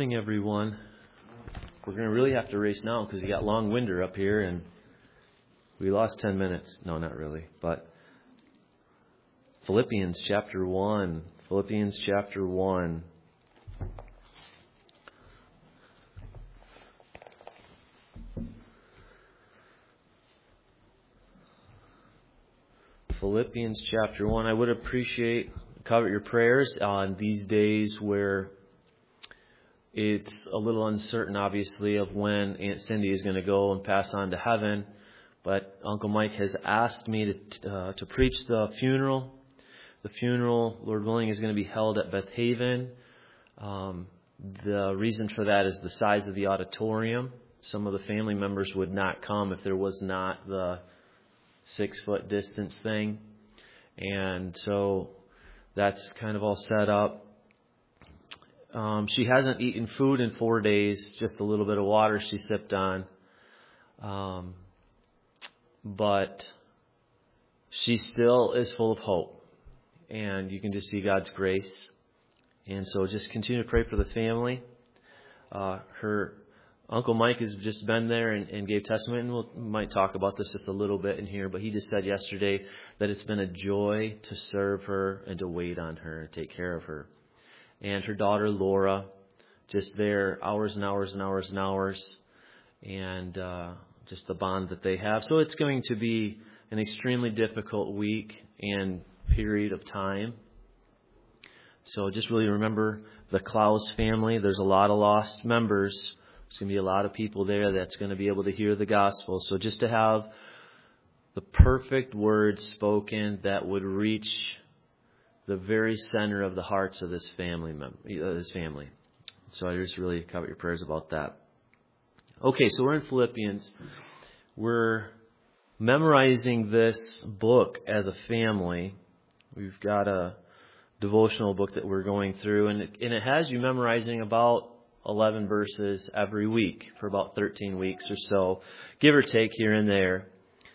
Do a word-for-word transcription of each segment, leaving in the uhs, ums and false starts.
morning, everyone. We're going to really have to race now because you got long winter up here and we lost ten minutes. No, not really. But Philippians chapter one. Philippians chapter one. Philippians chapter one. I would appreciate cover your prayers on these days where it's a little uncertain, obviously, of when Aunt Cindy is going to go and pass on to heaven. But Uncle Mike has asked me to uh, to preach the funeral. The funeral, Lord willing, is going to be held at Beth Haven. Um, the reason for that is the size of the auditorium. Some of the family members would not come if there was not the six-foot distance thing. And so that's kind of all set up. Um, she hasn't eaten food in four days, just a little bit of water she sipped on. Um, but she still is full of hope. And you can just see God's grace. And so just continue to pray for the family. Uh, her Uncle Mike has just been there and, and gave testimony. And we'll, we might talk about this just a little bit in here. But he just said yesterday that it's been a joy to serve her and to wait on her and take care of her. And her daughter, Laura, just there hours and hours and hours and hours. And uh, just the bond that they have. So it's going to be an extremely difficult week and period of time. So just really remember the Klaus family. There's a lot of lost members. There's going to be a lot of people there that's going to be able to hear the gospel. So just to have the perfect words spoken that would reach the very center of the hearts of this family member, uh, this family. So I just really cover your prayers about that. Okay, so we're in Philippians. We're memorizing this book as a family. We've got a devotional book that we're going through, and it, and it has you memorizing about eleven verses every week for about thirteen weeks or so, give or take here and there.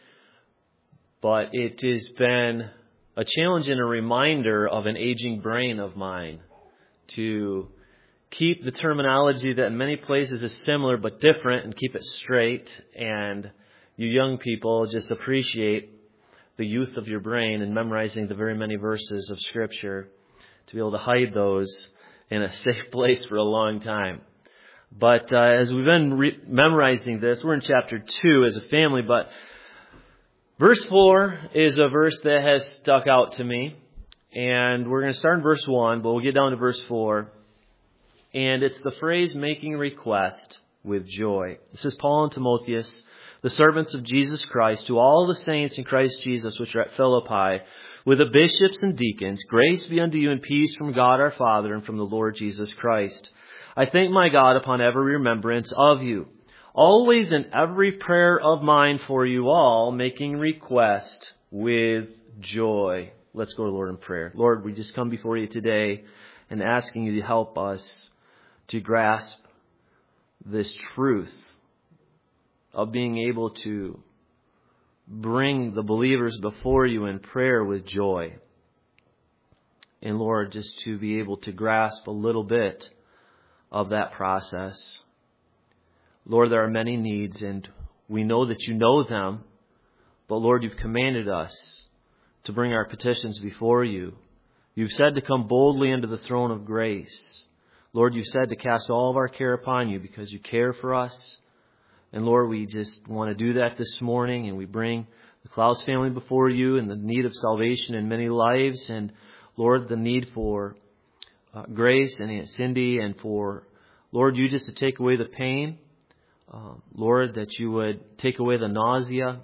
But it has been a challenge and a reminder of an aging brain of mine to keep the terminology that in many places is similar but different and keep it straight. And you young people just appreciate the youth of your brain and memorizing the very many verses of Scripture to be able to hide those in a safe place for a long time. But uh, as we've been re- memorizing this, we're in chapter two as a family, but verse four is a verse that has stuck out to me. And we're going to start in verse one, but we'll get down to verse four. And it's the phrase, making request with joy. This is Paul and Timotheus, the servants of Jesus Christ, to all the saints in Christ Jesus which are at Philippi, with the bishops and deacons, grace be unto you and peace from God our Father and from the Lord Jesus Christ. I thank my God upon every remembrance of you, always in every prayer of mine for you all, making request with joy. Let's go to the Lord in prayer. Lord, we just come before you today and asking you to help us to grasp this truth of being able to bring the believers before you in prayer with joy. And Lord, just to be able to grasp a little bit of that process. Lord, there are many needs and we know that you know them. But Lord, you've commanded us to bring our petitions before you. You've said to come boldly into the throne of grace. Lord, you've said to cast all of our care upon you because you care for us. And Lord, we just want to do that this morning, and we bring the Klaus family before you and the need of salvation in many lives. And Lord, the need for uh, Grace and Aunt Cindy, and for, Lord, you just to take away the pain. Uh, Lord, that you would take away the nausea.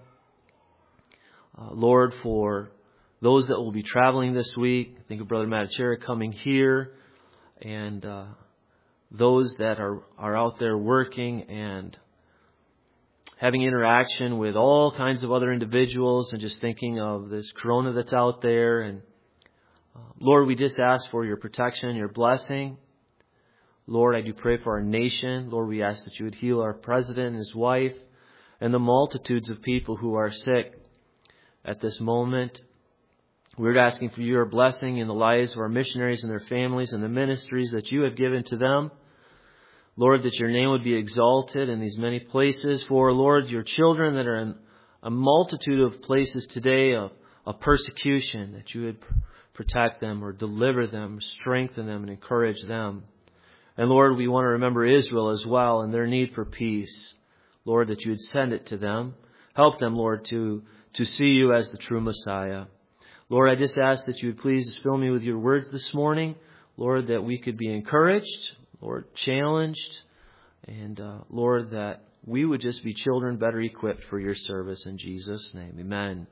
Uh, Lord, for those that will be traveling this week, think of Brother Matachera coming here, and uh, those that are, are out there working and having interaction with all kinds of other individuals, and just thinking of this corona that's out there. And uh, Lord, we just ask for your protection, your blessing. Lord, I do pray for our nation. Lord, we ask that you would heal our president and his wife and the multitudes of people who are sick at this moment. We're asking for your blessing in the lives of our missionaries and their families and the ministries that you have given to them. Lord, that your name would be exalted in these many places. For, Lord, your children that are in a multitude of places today of, of persecution, that you would protect them or deliver them, strengthen them, and encourage them. And Lord, we want to remember Israel as well and their need for peace. Lord, that you would send it to them. Help them, Lord, to, to see you as the true Messiah. Lord, I just ask that you would please fill me with your words this morning. Lord, that we could be encouraged, Lord, challenged, and uh, Lord, that we would just be children better equipped for your service in Jesus' name. Amen.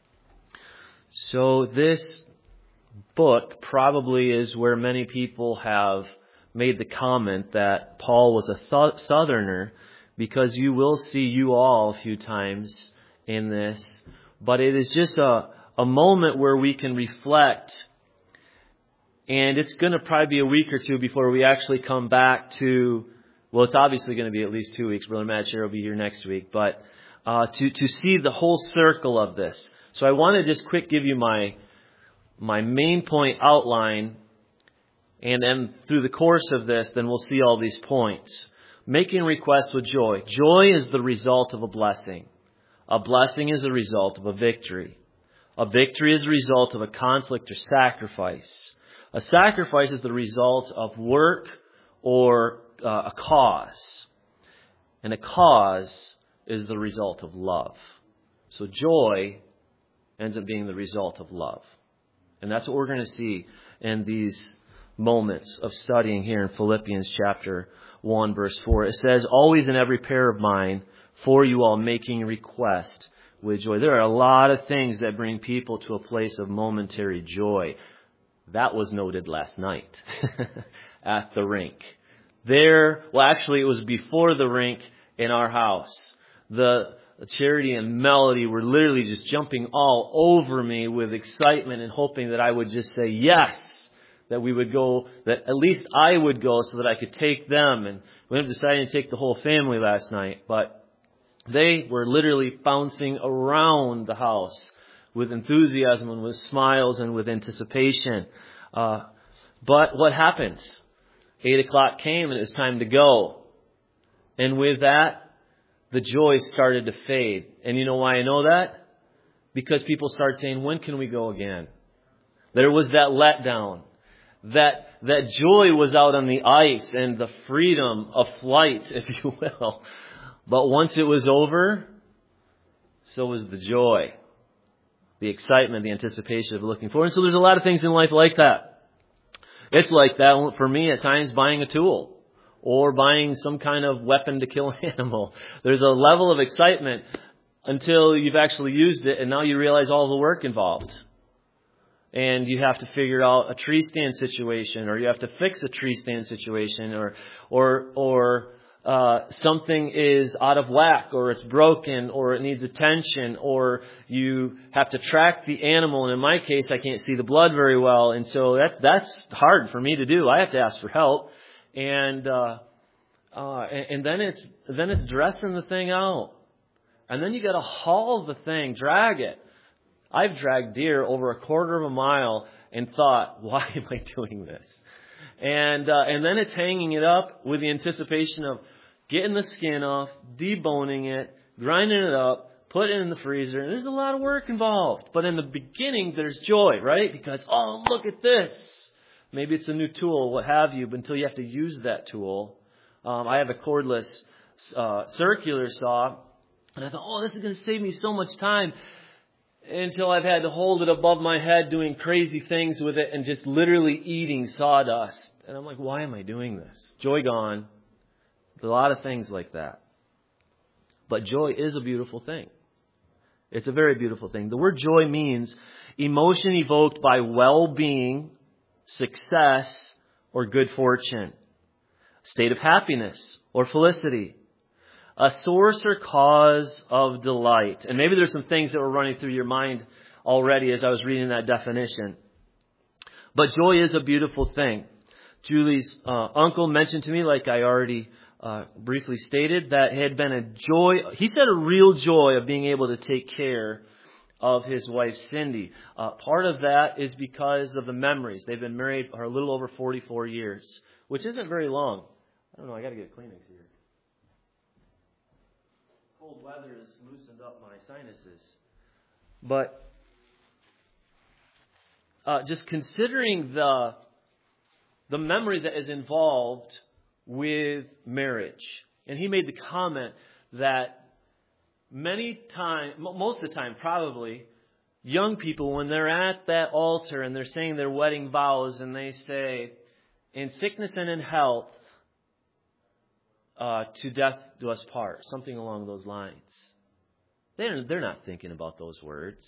So this book probably is where many people have made the comment that Paul was a th- southerner, because you will see you all a few times in this. But it is just a, a moment where we can reflect. And it's going to probably be a week or two before we actually come back to, well, it's obviously going to be at least two weeks. Brother Matt Sherry will be here next week. But uh, to, to see the whole circle of this. So I want to just quick give you my my main point outline. And then through the course of this, then we'll see all these points. Making requests with joy. Joy is the result of a blessing. A blessing is the result of a victory. A victory is the result of a conflict or sacrifice. A sacrifice is the result of work or uh, a cause. And a cause is the result of love. So joy ends up being the result of love. And that's what we're going to see in these moments of studying here in Philippians chapter one, verse four. It says, always in every prayer of mine, for you all making request with joy. There are a lot of things that bring people to a place of momentary joy. That was noted last night at the rink. There, well, actually, it was before the rink in our house. The Charity and Melody were literally just jumping all over me with excitement and hoping that I would just say yes, that we would go, that at least I would go so that I could take them. And we ended up deciding to take the whole family last night. But they were literally bouncing around the house with enthusiasm and with smiles and with anticipation. Uh, but what happens? Eight o'clock came and it was time to go. And with that, the joy started to fade. And you know why I know that? Because people started saying, when can we go again? There was that letdown. That that joy was out on the ice and the freedom of flight, if you will. But once it was over, so was the joy, the excitement, the anticipation of looking forward. And so there's a lot of things in life like that. It's like that for me at times, buying a tool or buying some kind of weapon to kill an animal. There's a level of excitement until you've actually used it, and now you realize all the work involved. And you have to figure out a tree stand situation, or you have to fix a tree stand situation, or or or uh, something is out of whack, or it's broken, or it needs attention, or you have to track the animal. And in my case, I can't see the blood very well, and so that's that's hard for me to do. I have to ask for help, and uh, uh, and, and then it's then it's dressing the thing out, and then you got to haul the thing, drag it. I've dragged deer over a quarter of a mile and thought, why am I doing this? And uh, and then it's hanging it up with the anticipation of getting the skin off, deboning it, grinding it up, putting it in the freezer. And there's a lot of work involved. But in the beginning, there's joy, right? Because, oh, look at this. Maybe it's a new tool, what have you, but until you have to use that tool. Um, I have a cordless uh, circular saw. And I thought, oh, this is going to save me so much time. Until I've had to hold it above my head doing crazy things with it and just literally eating sawdust. And I'm like, why am I doing this? Joy gone. There's a lot of things like that. But joy is a beautiful thing. It's a very beautiful thing. The word joy means emotion evoked by well-being, success, or good fortune. State of happiness or felicity. A source or cause of delight. And maybe there's some things that were running through your mind already as I was reading that definition. But joy is a beautiful thing. Julie's uh, uncle mentioned to me, like I already uh, briefly stated, that it had been a joy. He said a real joy of being able to take care of his wife, Cindy. Uh, part of that is because of the memories. They've been married for a little over forty-four years, which isn't very long. I don't know, I got to get Kleenex here. Cold weather has loosened up my sinuses. But uh, just considering the the memory that is involved with marriage. And he made the comment that many times, most of the time probably, young people, when they're at that altar and they're saying their wedding vows and they say, in sickness and in health, uh, to death do us part, something along those lines. They're, they're not thinking about those words.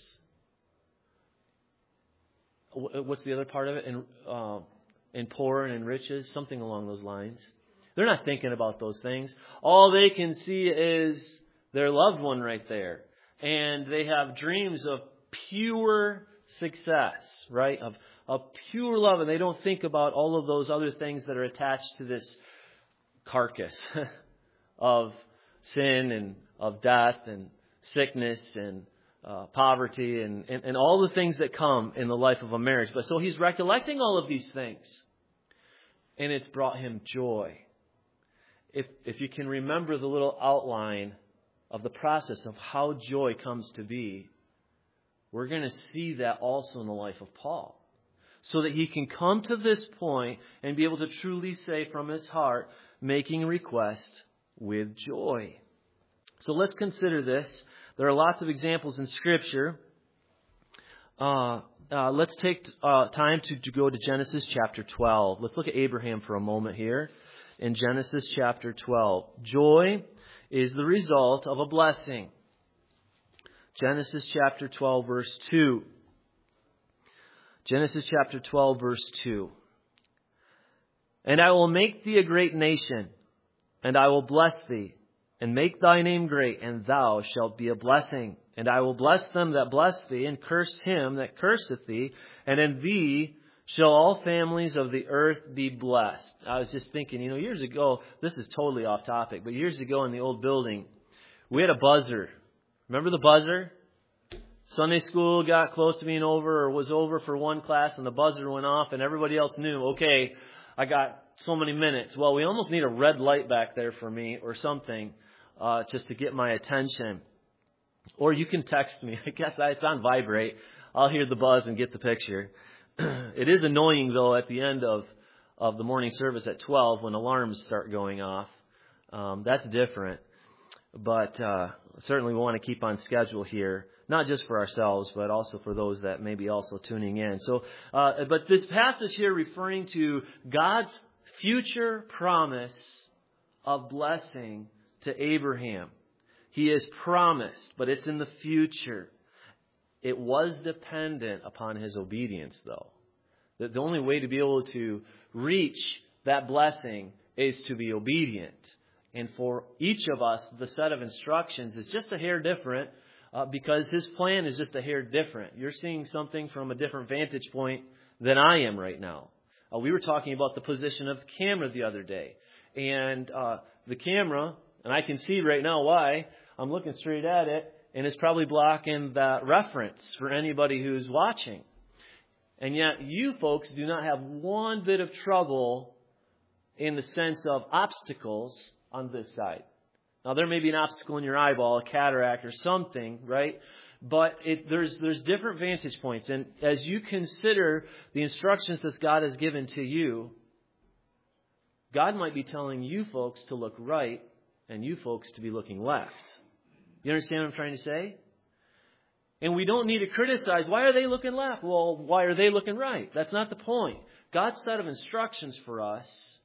What's the other part of it? In, uh, in poor and in riches, something along those lines. They're not thinking about those things. All they can see is their loved one right there. And they have dreams of pure success, right? Of, of pure love. And they don't think about all of those other things that are attached to this carcass of sin and of death and sickness and uh, poverty and, and, and all the things that come in the life of a marriage. But so he's recollecting all of these things. And it's brought him joy. If if you can remember the little outline of the process of how joy comes to be, we're going to see that also in the life of Paul. So that he can come to this point and be able to truly say from his heart, making request with joy. So let's consider this. There are lots of examples in Scripture. Uh, uh, let's take uh, time to, to go to Genesis chapter twelve. Let's look at Abraham for a moment here. In Genesis chapter twelve. Joy is the result of a blessing. Genesis chapter twelve, verse two. Genesis chapter twelve, verse two. And I will make thee a great nation, and I will bless thee, and make thy name great, and thou shalt be a blessing. And I will bless them that bless thee, and curse him that curseth thee, and in thee shall all families of the earth be blessed. I was just thinking, you know, years ago, this is totally off topic, but years ago in the old building, we had a buzzer. Remember the buzzer? Sunday school got close to being over or was over for one class and the buzzer went off and everybody else knew, okay, I got so many minutes. Well, we almost need a red light back there for me or something uh, just to get my attention. Or you can text me. I guess it's on vibrate. I'll hear the buzz and get the picture. It is annoying, though, at the end of, of the morning service at twelve when alarms start going off. Um, that's different. But uh, certainly we want to keep on schedule here, not just for ourselves, but also for those that may be also tuning in. So, uh, but this passage here referring to God's future promise of blessing to Abraham. He is promised, but it's in the future. It was dependent upon his obedience, though. The, the only way to be able to reach that blessing is to be obedient. And for each of us, the set of instructions is just a hair different uh, because his plan is just a hair different. You're seeing something from a different vantage point than I am right now. Uh, we were talking about the position of the camera the other day. And uh, the camera, and I can see right now why, I'm looking straight at it, and it's probably blocking that reference for anybody who's watching. And yet you folks do not have one bit of trouble in the sense of obstacles on this side. Now, there may be an obstacle in your eyeball, a cataract or something, right? But it, there's there's different vantage points. And as you consider the instructions that God has given to you, God might be telling you folks to look right and you folks to be looking left. You understand what I'm trying to say? And we don't need to criticize, why are they looking left? Well, why are they looking right? That's not the point. God's set of instructions for us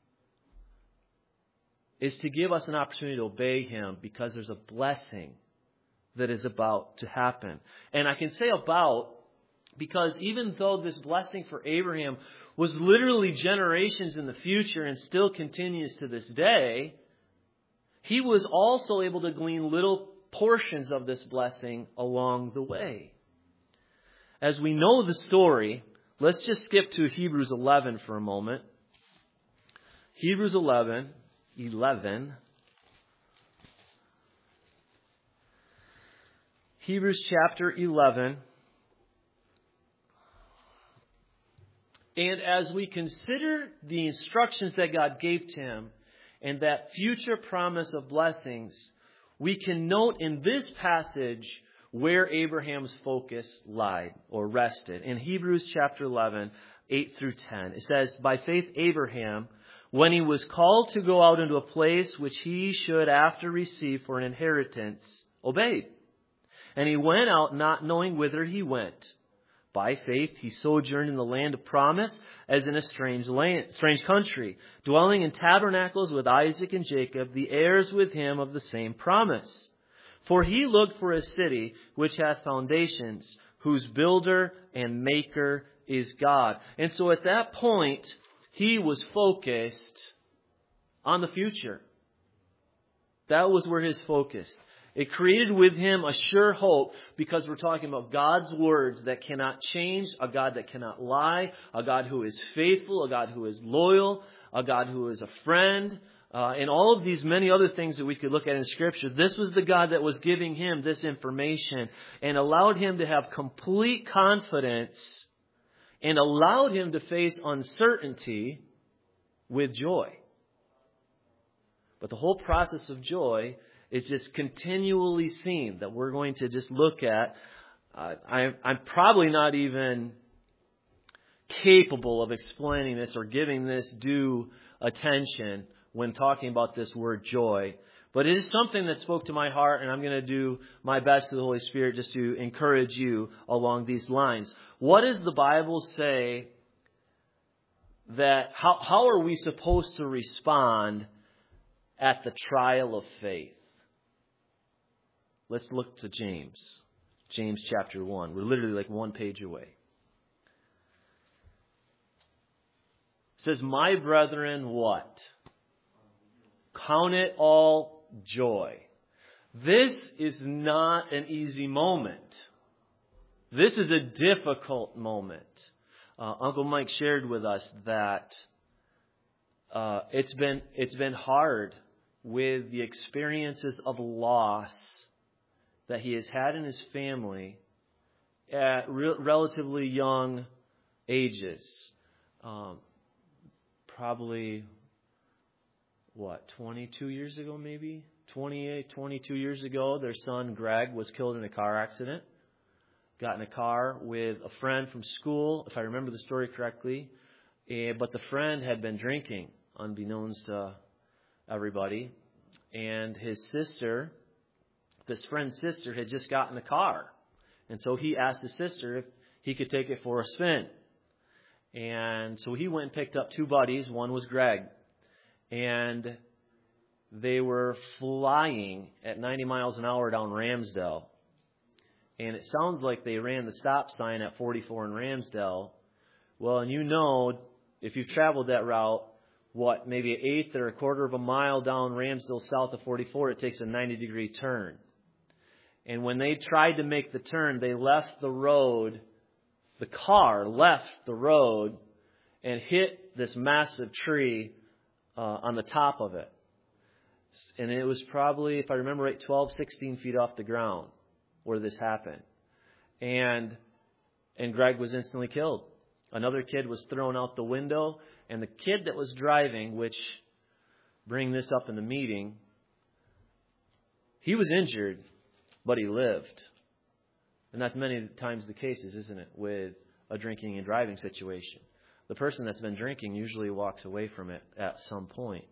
is to give us an opportunity to obey Him because there's a blessing that is about to happen. And I can say about because even though this blessing for Abraham was literally generations in the future and still continues to this day, he was also able to glean little portions of this blessing along the way. As we know the story, let's just skip to Hebrews eleven for a moment. Hebrews eleven, eleven. Hebrews chapter eleven. And as we consider the instructions that God gave to him, and that future promise of blessings, we can note in this passage where Abraham's focus lied or rested. In Hebrews chapter eleven, eight through ten, it says, "By faith Abraham, when he was called to go out into a place which he should after receive for an inheritance, obeyed. And he went out not knowing whither he went. By faith he sojourned in the land of promise, as in a strange land, strange country, dwelling in tabernacles with Isaac and Jacob, the heirs with him of the same promise. For he looked for a city which hath foundations, whose builder and maker is God." And so at that point, he was focused on the future. That was where his focus. It created with him a sure hope, because we're talking about God's words that cannot change, a God that cannot lie, a God who is faithful, a God who is loyal, a God who is a friend, uh, and all of these many other things that we could look at in Scripture. This was the God that was giving him this information and allowed him to have complete confidence and allowed him to face uncertainty with joy. But the whole process of joy is just continually seen, that we're going to just look at. Uh, I, I'm probably not even capable of explaining this or giving this due attention when talking about this word joy. But it is something that spoke to my heart, and I'm going to do my best to the Holy Spirit just to encourage you along these lines. What does the Bible say that, how, how are we supposed to respond at the trial of faith? Let's look to James. James chapter one. We're literally like one page away. It says, "My brethren, what? Count it all joy." This is not an easy moment. This is a difficult moment. Uh, Uncle Mike shared with us that uh, it's been it's been hard with the experiences of loss that he has had in his family at re- relatively young ages. Um, probably, what, twenty-two years ago maybe? twenty-eight, twenty-two years ago, their son Greg was killed in a car accident. Got in a car with a friend from school, if I remember the story correctly. Uh, but the friend had been drinking, unbeknownst to everybody. And his sister, this friend's sister, had just gotten a car. And so he asked his sister if he could take it for a spin. And so he went and picked up two buddies. One was Greg. And they were flying at ninety miles an hour down Ramsdale. And it sounds like they ran the stop sign at forty-four in Ramsdale. Well, and you know, if you've traveled that route, what, maybe an eighth or a quarter of a mile down Ramsdale south of forty-four, it takes a ninety degree turn. And when they tried to make the turn, they left the road, the car left the road and hit this massive tree uh, on the top of it. And it was probably, if I remember right, twelve, sixteen feet off the ground where this happened. And and Greg was instantly killed. Another kid was thrown out the window, and the kid that was driving, which bring this up in the meeting, he was injured, but he lived. And that's many times the cases, isn't it, with a drinking and driving situation. The person that's been drinking usually walks away from it at some point.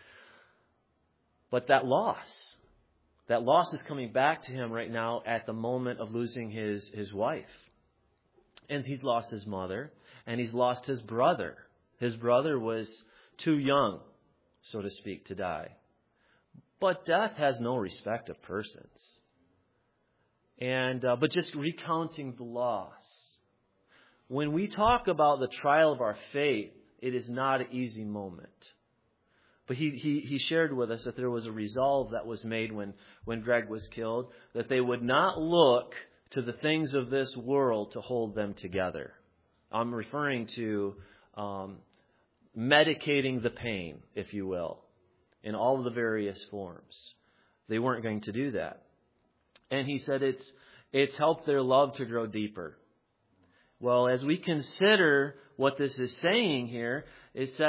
But that loss, that loss is coming back to him right now at the moment of losing his, his wife. And he's lost his mother, and he's lost his brother. His brother was too young, so to speak, to die. But death has no respect of persons. And uh, but just recounting the loss. When we talk about the trial of our faith, it is not an easy moment. But he, he, he shared with us that there was a resolve that was made when, when Greg was killed, that they would not look to the things of this world to hold them together. I'm referring to um, medicating the pain, if you will, in all of the various forms. They weren't going to do that. And he said it's it's helped their love to grow deeper. Well, as we consider what this is saying here, it says,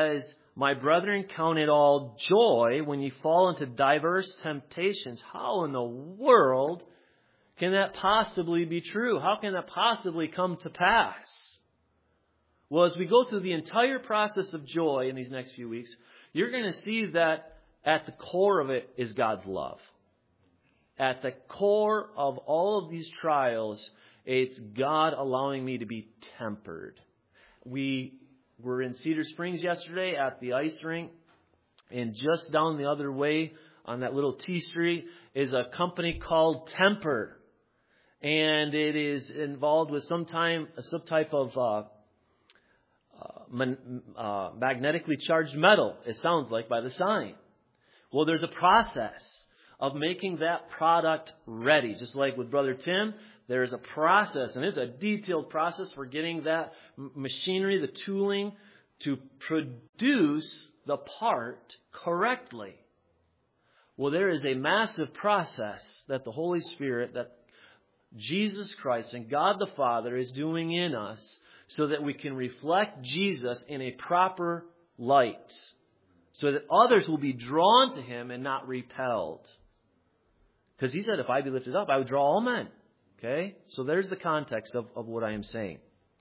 My brethren, count it all joy when you fall into diverse temptations. How in the world can that possibly be true? How can that possibly come to pass? Well, as we go through the entire process of joy in these next few weeks, you're going to see that at the core of it is God's love. At the core of all of these trials, it's God allowing me to be tempered. We were in Cedar Springs yesterday at the ice rink, and just down the other way on that little T Street is a company called Temper. And it is involved with some time, some type of uh, uh, man, uh, magnetically charged metal, it sounds like, by the sign. Well, there's a process of making that product ready. Just like with Brother Tim, there's a process, and it's a detailed process for getting that machinery, the tooling, to produce the part correctly. Well, there is a massive process that the Holy Spirit, that Jesus Christ and God the Father is doing in us so that we can reflect Jesus in a proper light, so that others will be drawn to Him and not repelled. Because He said, if I be lifted up, I would draw all men. Okay? So there's the context of, of what I am saying.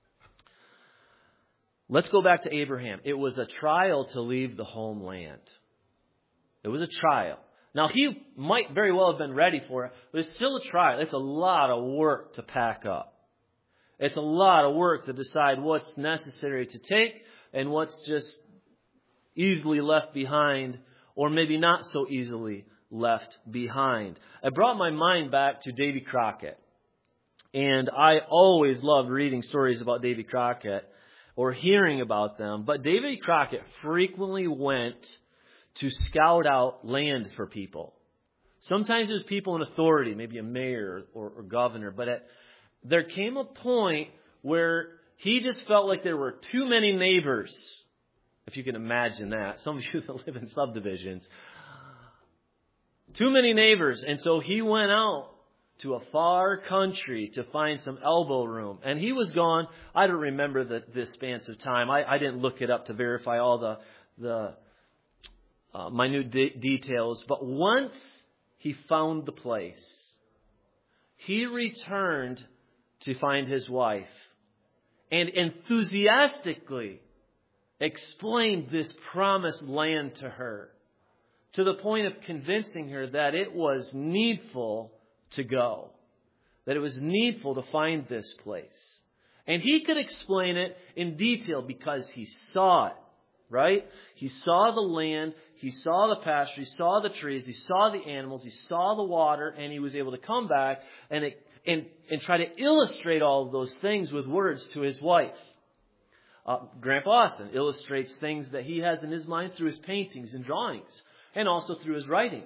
Let's go back to Abraham. It was a trial to leave the homeland. It was a trial. Now, he might very well have been ready for it, but it's still a trial. It's a lot of work to pack up. It's a lot of work to decide what's necessary to take and what's just easily left behind, or maybe not so easily left behind. I brought my mind back to Davy Crockett. And I always loved reading stories about Davy Crockett or hearing about them. But Davy Crockett frequently went to scout out land for people. Sometimes there's people in authority, maybe a mayor or, or governor. But at, there came a point where he just felt like there were too many neighbors. If you can imagine that. Some of you that live in subdivisions. Too many neighbors. And so he went out to a far country to find some elbow room. And he was gone. I don't remember the, the span of time. I, I didn't look it up to verify all the, the uh, minute de- details. But once he found the place, he returned to find his wife and enthusiastically explained this promised land to her, to the point of convincing her that it was needful to go, that it was needful to find this place. And he could explain it in detail because he saw it, right? He saw the land, he saw the pasture, he saw the trees, he saw the animals, he saw the water, and he was able to come back and it, and, and try to illustrate all of those things with words to his wife. Uh, Grandpa Austin illustrates things that he has in his mind through his paintings and drawings, and also through his writing.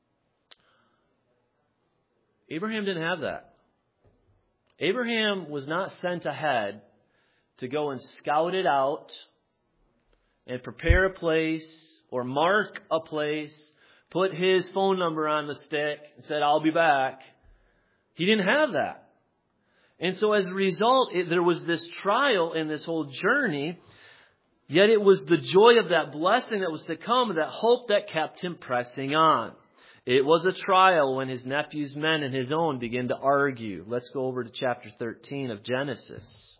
Abraham didn't have that. Abraham was not sent ahead to go and scout it out and prepare a place or mark a place, put his phone number on the stick and said, I'll be back. He didn't have that. And so as a result, it, there was this trial in this whole journey, yet it was the joy of that blessing that was to come, that hope that kept him pressing on. It was a trial when his nephew's men and his own began to argue. Let's go over to chapter thirteen of Genesis.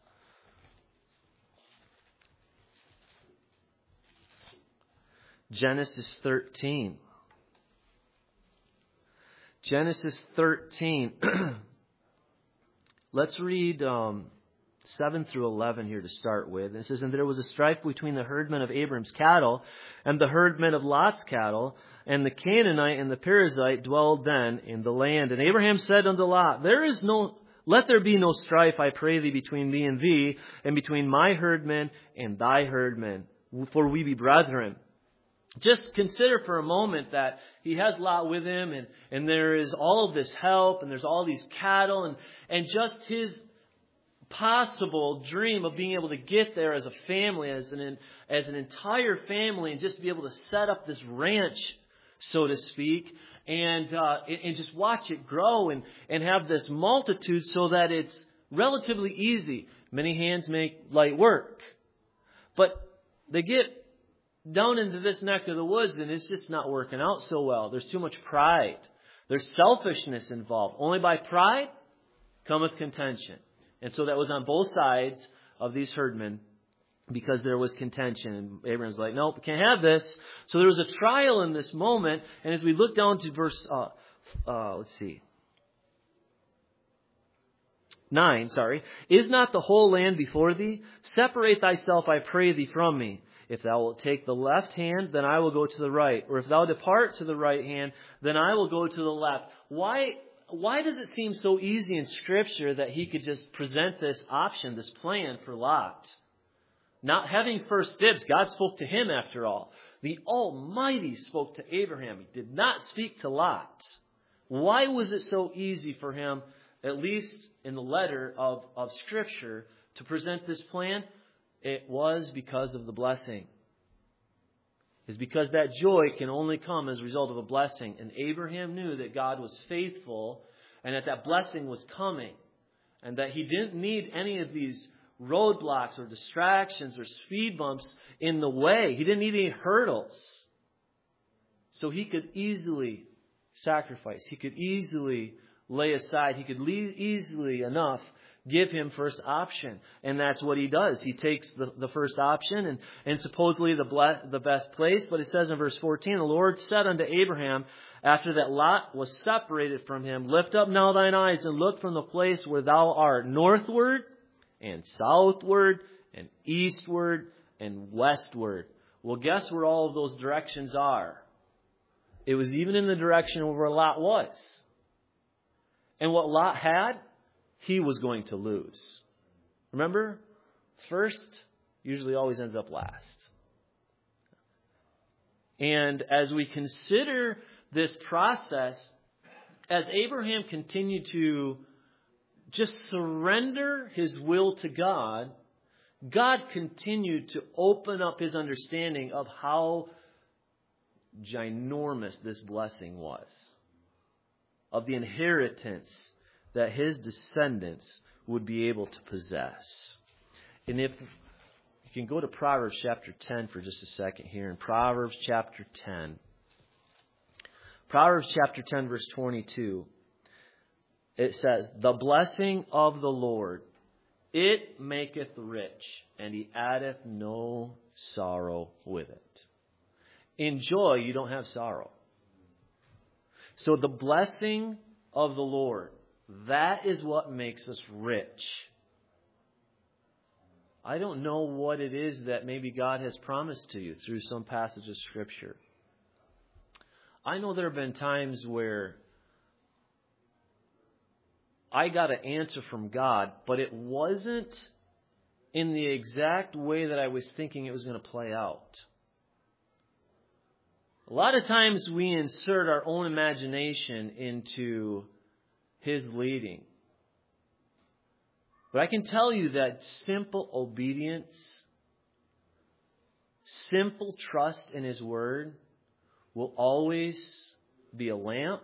Genesis thirteen. Genesis thirteen. Let's read um, seven through eleven here to start with. It says, and there was a strife between the herdmen of Abram's cattle and the herdmen of Lot's cattle, and the Canaanite and the Perizzite dwelled then in the land. And Abraham said unto Lot, There is no, let there be no strife, I pray thee, between me and thee, and between my herdmen and thy herdmen, for we be brethren. Just consider for a moment that he has Lot with him, and, and there is all of this help, and there's all these cattle, and, and just his possible dream of being able to get there as a family, as an as an entire family, and just be able to set up this ranch, so to speak, and uh, and just watch it grow and, and have this multitude so that it's relatively easy. Many hands make light work. But they get down into this neck of the woods, and it's just not working out so well. There's too much pride. There's selfishness involved. Only by pride cometh contention. And so that was on both sides of these herdmen because there was contention. And Abraham's like, nope, we can't have this. So there was a trial in this moment. And as we look down to verse, uh, uh, let's see. Nine, sorry. Is not the whole land before thee? Separate thyself, I pray thee, from me. If thou wilt take the left hand, then I will go to the right. Or if thou depart to the right hand, then I will go to the left. Why, why does it seem so easy in Scripture that he could just present this option, this plan for Lot? Not having first dibs, God spoke to him after all. The Almighty spoke to Abraham. He did not speak to Lot. Why was it so easy for him, at least in the letter of, of Scripture, to present this plan? It was because of the blessing. It's because that joy can only come as a result of a blessing. And Abraham knew that God was faithful and that that blessing was coming. And that he didn't need any of these roadblocks or distractions or speed bumps in the way. He didn't need any hurdles. So he could easily sacrifice. He could easily lay aside. He could easily enough give him first option. And that's what he does. He takes the, the first option and, and supposedly the ble- the best place. But it says in verse fourteen, the Lord said unto Abraham, after that Lot was separated from him, lift up now thine eyes and look from the place where thou art, northward and southward and eastward and westward. Well, guess where all of those directions are? It was even in the direction where Lot was. And what Lot had, he was going to lose. Remember? First usually always ends up last. And as we consider this process, as Abraham continued to just surrender his will to God, God continued to open up his understanding of how ginormous this blessing was, of the inheritance that his descendants would be able to possess. And if you can go to Proverbs chapter ten for just a second here. In Proverbs chapter ten. Proverbs chapter ten verse twenty-two. It says, the blessing of the Lord, it maketh rich, and he addeth no sorrow with it. In joy, you don't have sorrow. So the blessing of the Lord, that is what makes us rich. I don't know what it is that maybe God has promised to you through some passage of Scripture. I know there have been times where I got an answer from God, but it wasn't in the exact way that I was thinking it was going to play out. A lot of times we insert our own imagination into His leading. But I can tell you that simple obedience, simple trust in His Word will always be a lamp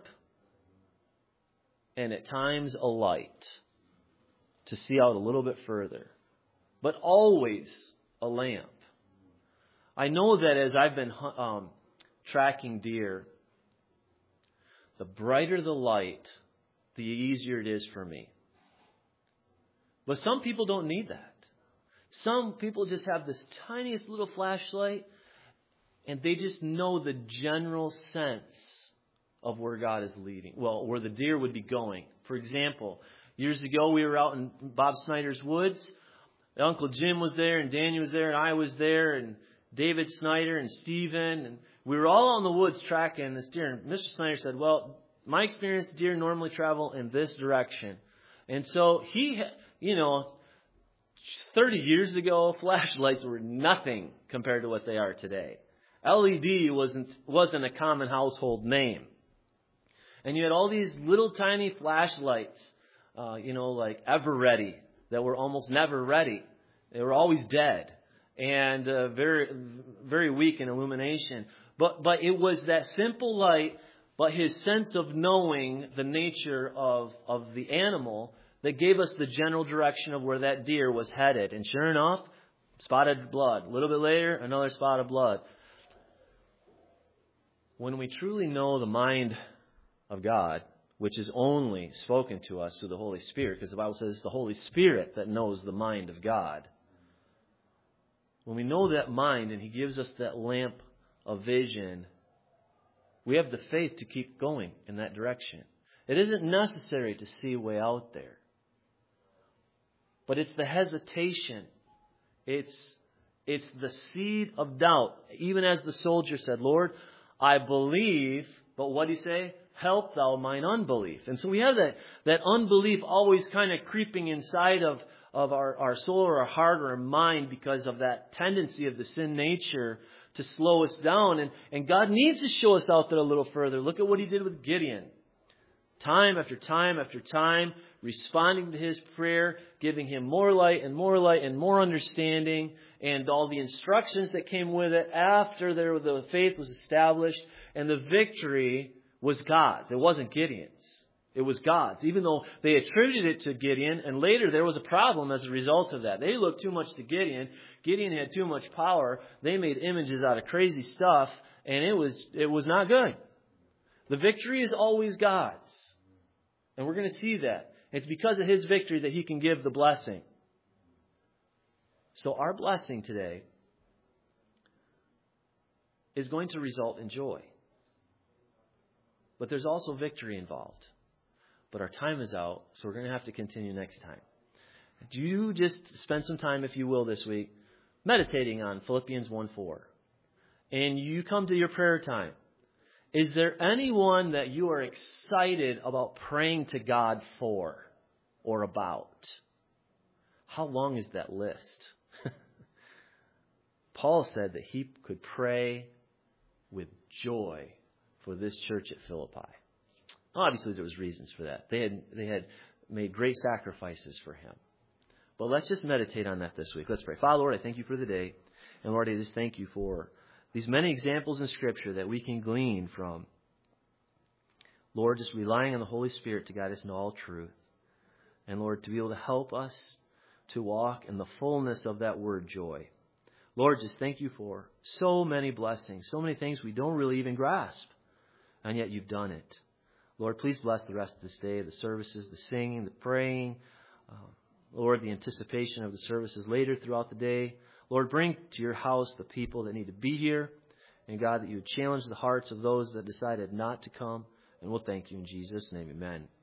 and at times a light to see out a little bit further. But always a lamp. I know that as I've been um, tracking deer, the brighter the light, the easier it is for me. But some people don't need that. Some people just have this tiniest little flashlight and they just know the general sense of where God is leading. Well, where the deer would be going. For example, years ago we were out in Bob Snyder's woods. Uncle Jim was there and Daniel was there and I was there and David Snyder and Stephen. And we were all out in the woods tracking this deer. And Mister Snyder said, well, my experience, deer normally travel in this direction. And so he, you know, thirty years ago, flashlights were nothing compared to what they are today. L E D wasn't wasn't a common household name. And you had all these little tiny flashlights, uh, you know, like ever ready, that were almost never ready. They were always dead and uh, very, very weak in illumination. But but it was that simple light, but his sense of knowing the nature of, of the animal that gave us the general direction of where that deer was headed. And sure enough, spotted blood. A little bit later, another spot of blood. when we truly know the mind of God, which is only spoken to us through the Holy Spirit, because the Bible says it's the Holy Spirit that knows the mind of God. When we know that mind and He gives us that lamp of vision, we have the faith to keep going in that direction. It isn't necessary to see a way out there. But it's the hesitation. It's, it's the seed of doubt. Even as the soldier said, Lord, I believe, but what did He say? Help thou mine unbelief. And so we have that, that unbelief always kind of creeping inside of, of our, our soul or our heart or our mind because of that tendency of the sin nature to slow us down. And, and God needs to show us out there a little further. Look at what He did with Gideon. Time after time after time, responding to his prayer, giving him more light and more light and more understanding, and all the instructions that came with it after there, the faith was established, and the victory was God's. It wasn't Gideon's. It was God's. Even though they attributed it to Gideon, and later there was a problem as a result of that. They looked too much to Gideon. Gideon had too much power. They made images out of crazy stuff, and it was it was not good. The victory is always God's. And we're going to see that. It's because of His victory that He can give the blessing. So our blessing today is going to result in joy. But there's also victory involved. But our time is out, so we're going to have to continue next time. Do you just spend some time, if you will, this week, meditating on Philippians one four. And you come to your prayer time. Is there anyone that you are excited about praying to God for or about? How long is that list? Paul said that he could pray with joy for this church at Philippi. Obviously, there was reasons for that. They had they had made great sacrifices for him. But let's just meditate on that this week. Let's pray. Father, Lord, I thank you for the day. And Lord, I just thank you for these many examples in Scripture that we can glean from. Lord, just relying on the Holy Spirit to guide us into all truth. And Lord, to be able to help us to walk in the fullness of that word joy. Lord, just thank you for so many blessings, so many things we don't really even grasp. And yet you've done it. Lord, please bless the rest of this day, the services, the singing, the praying. Uh, Lord, the anticipation of the services later throughout the day. Lord, bring to your house the people that need to be here. And God, that you would challenge the hearts of those that decided not to come. And we'll thank you in Jesus' name. Amen.